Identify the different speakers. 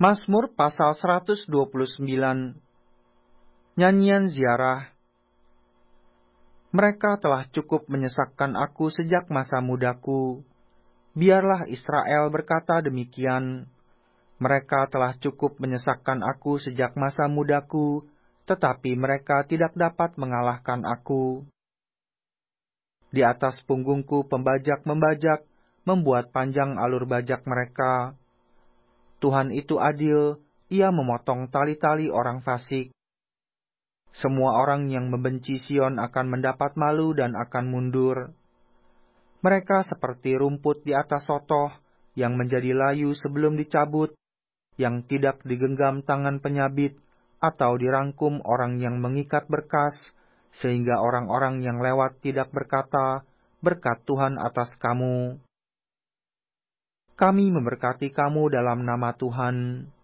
Speaker 1: Mazmur pasal 129. Nyanyian ziarah. Mereka telah cukup menyesakkan aku sejak masa mudaku. Biarlah Israel berkata demikian. Mereka telah cukup menyesakkan aku sejak masa mudaku, tetapi mereka tidak dapat mengalahkan aku. Di atas punggungku pembajak membajak, membuat panjang alur bajak mereka. Tuhan itu adil, Ia memotong tali-tali orang fasik. Semua orang yang membenci Sion akan mendapat malu dan akan mundur. Mereka seperti rumput di atas sotoh, yang menjadi layu sebelum dicabut, yang tidak digenggam tangan penyabit, atau dirangkum orang yang mengikat berkas, sehingga orang-orang yang lewat tidak berkata, "Berkat Tuhan atas kamu." Kami memberkati kamu dalam nama Tuhan.